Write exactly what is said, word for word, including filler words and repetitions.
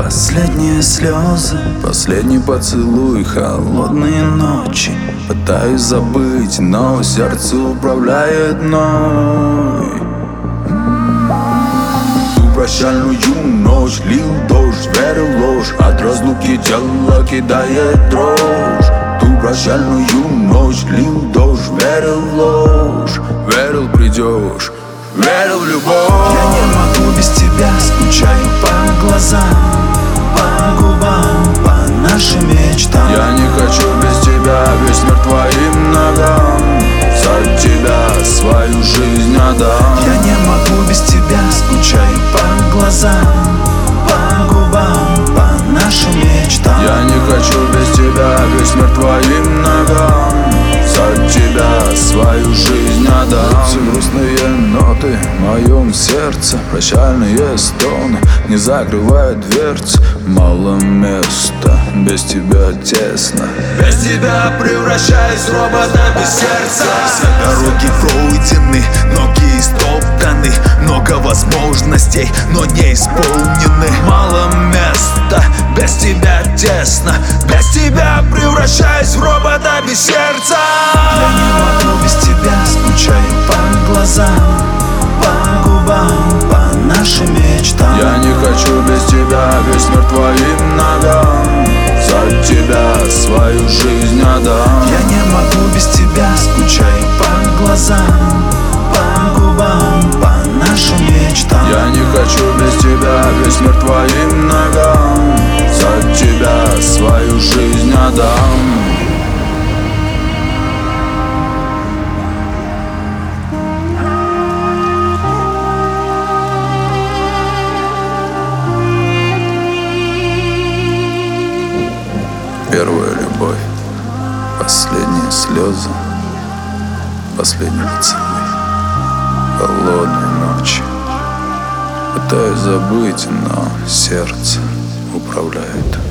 Последние слезы, последний поцелуй, холодные ночи. Пытаюсь забыть, но сердце управляет мной. Ту прощальную ночь лил дождь, верил в ложь, от разлуки тело кидает дрожь. Ту прощальную ночь лил дождь, верил в ложь, верил придешь, верил в любовь. Я не могу без тебя, скучаю по глазам, по губам, по нашим мечтам. Я не хочу без тебя, весь мир твоим ногам. За тебя свою жизнь отдам. Я не могу без тебя, скучаю по глазам, по губам, по нашим мечтам. Я не хочу без тебя, весь мир твоим ногам. За тебя свою жизнь отдам. Эти грустные ноты в моем сердце, прощальные стоны не закрывают дверцы. Мало места, без тебя тесно. Без тебя превращаюсь в робота без сердца. Все дороги пройдены, ноги истоптаны, много возможностей, но не исполнены. Мало места, без тебя тесно. Без тебя превращаюсь в робота без сердца. Я не могу без тебя, скучаю по глазам, по губам, по нашим мечтам. Я не хочу без тебя, весь мир твоим ногам. За тебя свою жизнь отдам. Я не могу без тебя, скучаю по глазам, по губам, по нашим мечтам. Я не хочу без тебя, весь мир твоим ногам. За тебя свою жизнь отдам. Первая любовь, последние слезы, последний поцелуй, холодные ночи. Пытаюсь забыть, но сердце управляет.